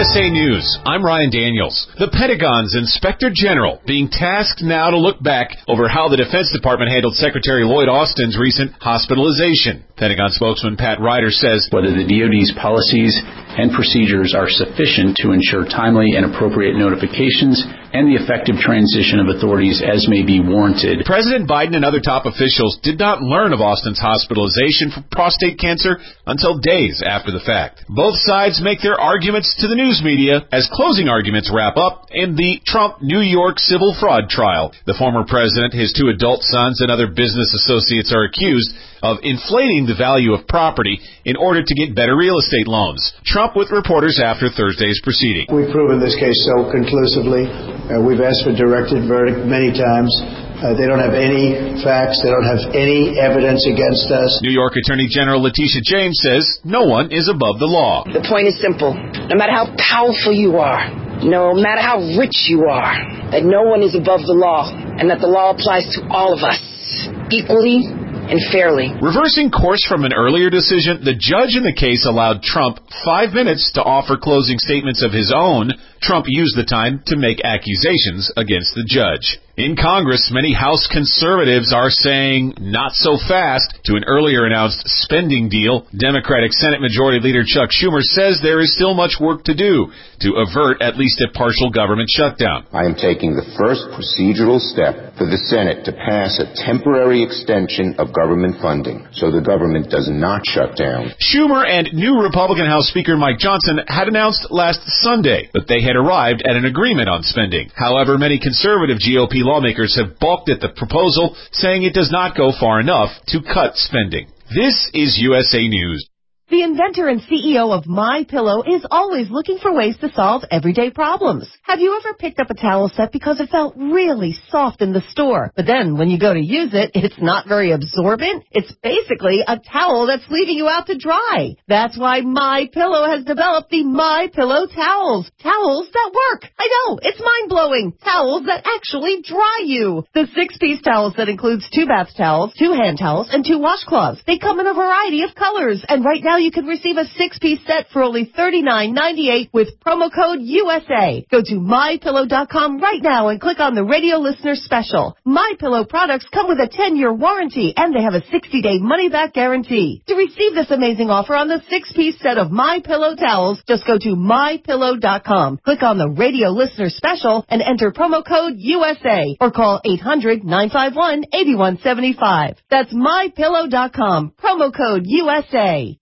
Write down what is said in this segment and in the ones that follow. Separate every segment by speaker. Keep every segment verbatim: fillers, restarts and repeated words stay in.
Speaker 1: S A News, I'm Ryan Daniels. The Pentagon's Inspector General being tasked now to look back over how the Defense Department handled Secretary Lloyd Austin's recent hospitalization. Pentagon spokesman Pat Ryder says
Speaker 2: whether the D O D's policies and procedures are sufficient to ensure timely and appropriate notifications and the effective transition of authorities as may be warranted.
Speaker 1: President Biden and other top officials did not learn of Austin's hospitalization for prostate cancer until days after the fact. Both sides make their arguments to the news media as closing arguments wrap up in the Trump New York civil fraud trial. The former president, his two adult sons, and other business associates are accused of inflating the value of property in order to get better real estate loans. Trump with reporters after Thursday's proceeding.
Speaker 3: We've proven this case so conclusively. Uh, we've asked for directed verdict many times. Uh, they don't have any facts. They don't have any evidence against us.
Speaker 1: New York Attorney General Letitia James says no one is above the law.
Speaker 4: The point is simple. No matter how powerful you are, no matter how rich you are, that no one is above the law and that the law applies to all of us equally and fairly.
Speaker 1: Reversing course from an earlier decision, the judge in the case allowed Trump five minutes to offer closing statements of his own. Trump used the time to make accusations against the judge. In Congress, many House conservatives are saying not so fast to an earlier announced spending deal. Democratic Senate Majority Leader Chuck Schumer says there is still much work to do to avert at least a partial government shutdown.
Speaker 5: I am taking the first procedural step for the Senate to pass a temporary extension of government funding so the government does not shut down.
Speaker 1: Schumer and new Republican House Speaker Mike Johnson had announced last Sunday that they had arrived at an agreement on spending. However, many conservative G O P lawmakers have balked at the proposal, saying it does not go far enough to cut spending. This is U S A News.
Speaker 6: The inventor and C E O of MyPillow is always looking for ways to solve everyday problems. Have you ever picked up a towel set because it felt really soft in the store, but then when you go to use it, it's not very absorbent? It's basically a towel that's leaving you out to dry. That's why MyPillow has developed the MyPillow towels. Towels that work. I know, it's mind-blowing. Towels that actually dry you. The six-piece towel set includes two bath towels, two hand towels, and two washcloths. They come in a variety of colors, and right now you can receive a six-piece set for only thirty-nine ninety-eight with promo code U S A. Go to my pillow dot com right now and click on the radio listener special. MyPillow products come with a ten-year warranty, and they have a sixty-day money-back guarantee. To receive this amazing offer on the six-piece set of MyPillow towels, just go to my pillow dot com, click on the radio listener special, and enter promo code U S A, or call eight hundred nine five one eight one seven five. That's my pillow dot com, promo code U S A.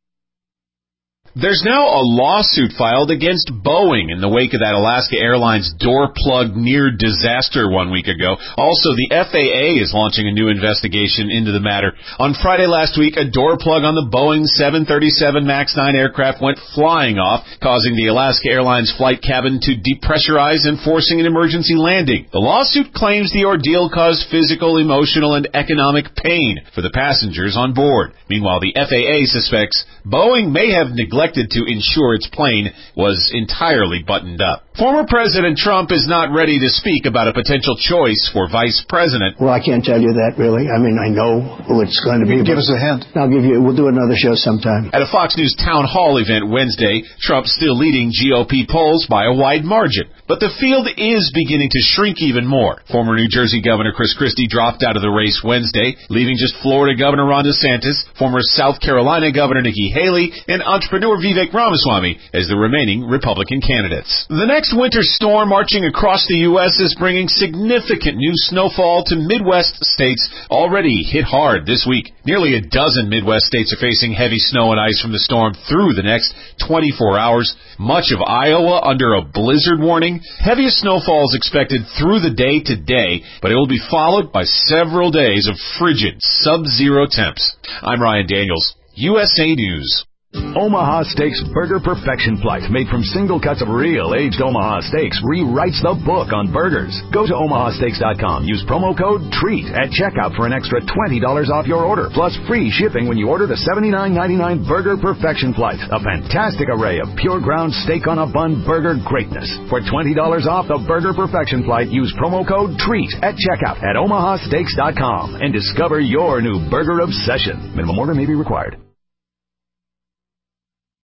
Speaker 1: There's now a lawsuit filed against Boeing in the wake of that Alaska Airlines door plug near disaster one week ago. Also, the F A A is launching a new investigation into the matter. On Friday last week, a door plug on the Boeing seven thirty-seven MAX nine aircraft went flying off, causing the Alaska Airlines flight cabin to depressurize and forcing an emergency landing. The lawsuit claims the ordeal caused physical, emotional, and economic pain for the passengers on board. Meanwhile, the F A A suspects Boeing may have neglected to ensure its plane was entirely buttoned up. Former President Trump is not ready to speak about a potential choice for vice president.
Speaker 3: Well, I can't tell you that, really. I mean, I know who it's going to be.
Speaker 7: Give us a hint.
Speaker 3: I'll give you, we'll do another show sometime.
Speaker 1: At a Fox News town hall event Wednesday, Trump still leading G O P polls by a wide margin. But the field is beginning to shrink even more. Former New Jersey Governor Chris Christie dropped out of the race Wednesday, leaving just Florida Governor Ron DeSantis, former South Carolina Governor Nikki Haley, and entrepreneur Vivek Ramaswamy as the remaining Republican candidates. The next winter storm marching across the U S is bringing significant new snowfall to Midwest states already hit hard this week. Nearly a dozen Midwest states are facing heavy snow and ice from the storm through the next twenty-four hours. Much of Iowa under a blizzard warning. Heaviest snowfall is expected through the day today, but it will be followed by several days of frigid sub-zero temps. I'm Ryan Daniels, U S A News.
Speaker 8: Omaha Steaks Burger Perfection Flight, made from single cuts of real aged Omaha steaks, rewrites the book on burgers. Go to omaha steaks dot com. Use promo code TREAT at checkout for an extra twenty dollars off your order, plus free shipping when you order the seventy-nine ninety-nine Burger Perfection Flight, a fantastic array of pure ground steak on a bun burger greatness. For twenty dollars off the Burger Perfection Flight, use promo code TREAT at checkout at omaha steaks dot com and discover your new burger obsession. Minimum order may be required.